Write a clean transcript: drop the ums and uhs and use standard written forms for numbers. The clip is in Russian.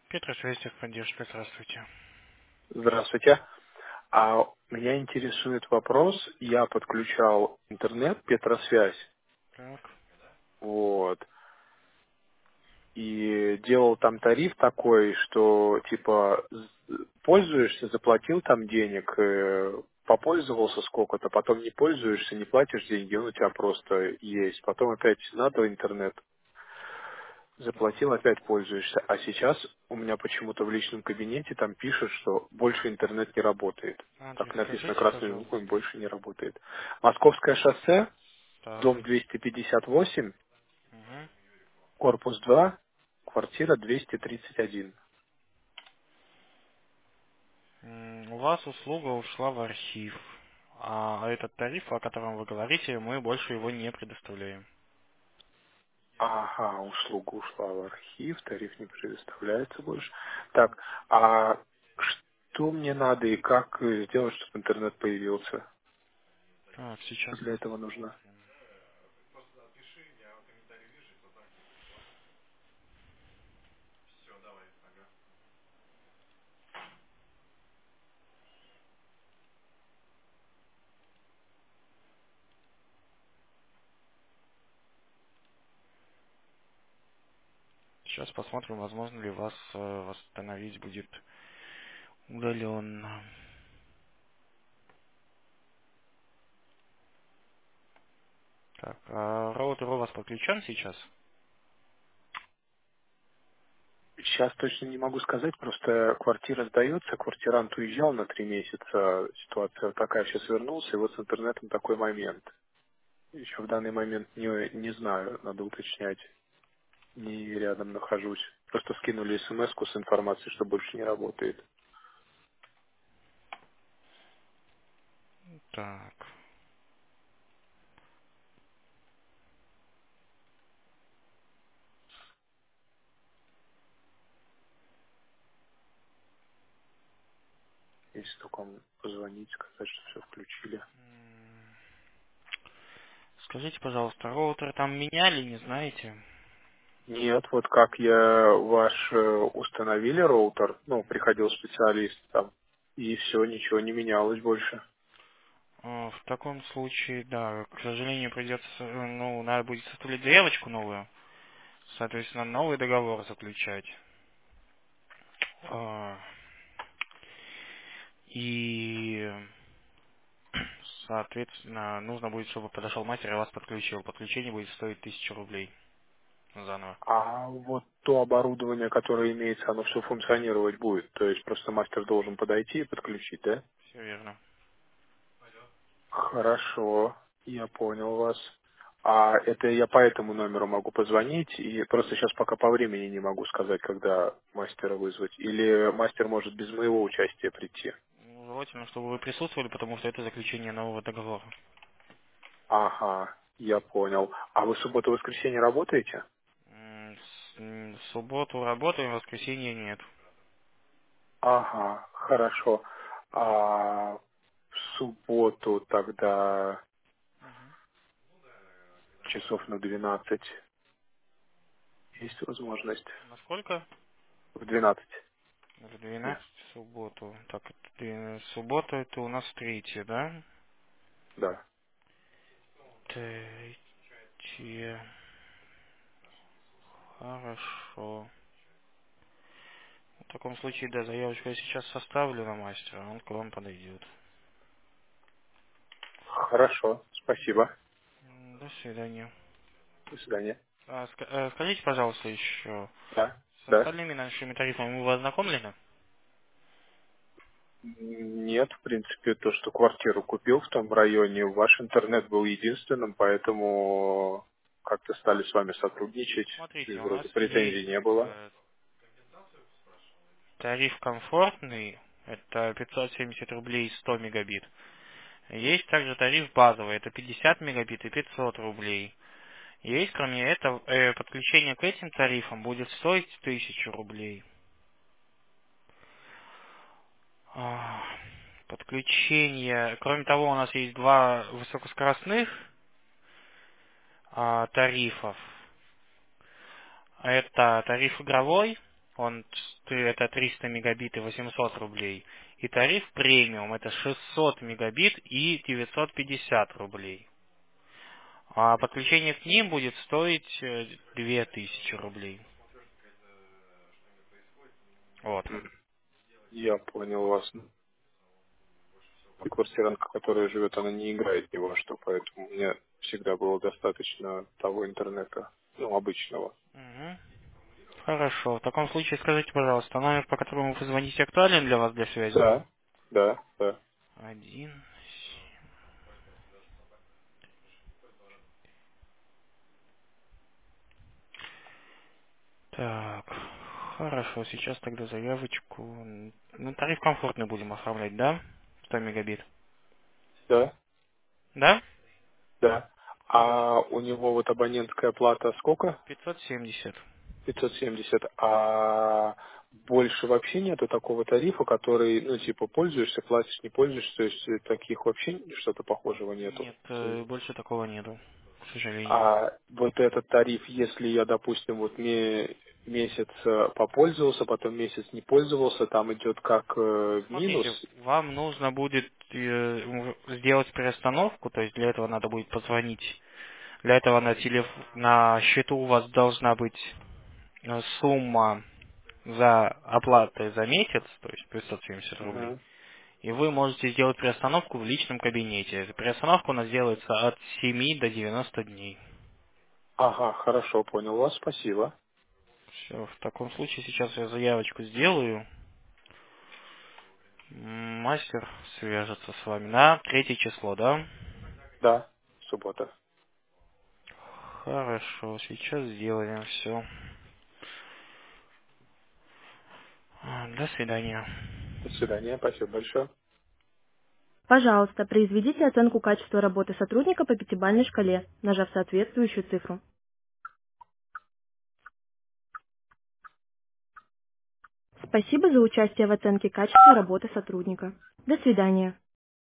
Петр Свестик, поддержка, здравствуйте. Здравствуйте. Меня интересует вопрос. Я подключал интернет, Петросвязь, Так, вот, и делал там тариф такой, что типа пользуешься, заплатил там денег, попользовался сколько-то, потом не пользуешься, не платишь деньги, он у тебя просто есть. Потом опять надо интернет, заплатил, опять пользуешься. А сейчас у меня почему-то в личном кабинете там пишут, что больше интернет не работает. адрес Так написано скажите, красными буквами, пожалуйста. больше не работает. Московское шоссе, Так, дом 258, угу. корпус 2, квартира 231. У вас услуга ушла в архив, а этот тариф, о котором вы говорите, мы больше его не предоставляем. Ага, услуга ушла в архив, тариф не предоставляется больше. Так, а что мне надо и как сделать, чтобы интернет появился? Так, Что сейчас для этого нужно? посмотрим. Сейчас посмотрим, возможно ли вас восстановить будет удаленно. Так, а роутер у вас подключен сейчас? Сейчас точно не могу сказать, просто квартира сдается, квартирант уезжал на 3 месяца, ситуация такая, сейчас вернулся, и вот с интернетом такой момент. Еще в данный момент не знаю, надо уточнять, не рядом нахожусь. Просто скинули смс-ку с информацией, что больше не работает. Так, Если только вам позвонить, сказать, что все включили. скажите, пожалуйста, роутер там меняли, не знаете? Нет, вот как я ваш установили роутер, ну, приходил специалист там, и все, ничего не менялось больше. В таком случае, да, к сожалению, придется, ну, надо будет составлять заявочку новую, соответственно, новый договор заключать. А, И, соответственно, нужно будет, чтобы подошел мастер и вас подключил. Подключение будет стоить 1000 рублей заново. А вот то оборудование, которое имеется, оно все функционировать будет. То есть просто мастер должен подойти и подключить, да? Все верно. Хорошо, я понял вас. А это я по этому номеру могу позвонить, и просто сейчас пока по времени не могу сказать, когда мастера вызвать. Или мастер может без моего участия прийти. Ну, желательно, чтобы вы присутствовали, потому что это заключение нового договора. Ага, я понял. А вы субботу-воскресенье работаете? В субботу работаем, в воскресенье нет. Ага, хорошо. А в субботу тогда часов на 12 есть возможность? Насколько? В 12 В дня. 12 в субботу. Так, суббота это у нас третья, да? Да. Третья. Хорошо. В таком случае, да, заявочку я сейчас составлю на мастера, он к вам подойдет. Хорошо, спасибо. До свидания. До свидания. Скажите, пожалуйста, еще, Да, с да. остальными нашими тарифами вы ознакомлены? Нет, в принципе, то, что квартиру купил в том районе, ваш интернет был единственным, поэтому как-то стали с вами сотрудничать, и Смотрите, у нас вроде претензий есть не было. тариф комфортный, это 570 рублей 100 мегабит. Есть также тариф базовый, это 50 мегабит и 500 рублей. Есть, кроме этого, подключение к этим тарифам будет стоить 1000 рублей. А, Подключение. Кроме того, у нас есть два высокоскоростных тарифов. Это тариф игровой. Это 300 мегабит и 800 рублей. И тариф премиум это 600 мегабит и 950 рублей. А подключение к ним будет стоить 2000 рублей. Вот. Я понял вас. Квартиранка, которая живет, она не играет ни во что, поэтому мне всегда было достаточно того интернета, ну, обычного. Мгм. Хорошо. В таком случае скажите, пожалуйста, номер, по которому вы звоните, актуален для вас для связи? Да, да, да, Один. Так. Хорошо, сейчас тогда заявочку. Ну, тариф комфортный будем оформлять, да? 100 мегабит. да, Да? да. Хорошо. А у него вот абонентская плата сколько? 570. 570. А больше вообще нету такого тарифа, который, ну, типа, пользуешься, платишь, не пользуешься, то есть таких вообще что-то похожего нету. Нет, больше такого нету, к сожалению. А вот этот тариф, если я, допустим, вот месяц попользовался, потом месяц не пользовался, там идет как Ну, минус. смотрите, вам нужно будет сделать перестановку, то есть для этого надо будет позвонить. Для этого на счету у вас должна быть сумма за оплаты за месяц, то есть 570 рублей. Мгм. И вы можете сделать перестановку в личном кабинете. Эта перестановка у нас делается от 7 до 90 дней. Ага, хорошо, понял вас, спасибо. Все, в таком случае сейчас я заявочку сделаю. Мастер свяжется с вами на 3 число, да? Да, суббота. Хорошо, сейчас сделаем все. До свидания. До свидания, спасибо большое. Пожалуйста, произведите оценку качества работы сотрудника по пятибалльной шкале, нажав соответствующую цифру. Спасибо за участие в оценке качества работы сотрудника. До свидания.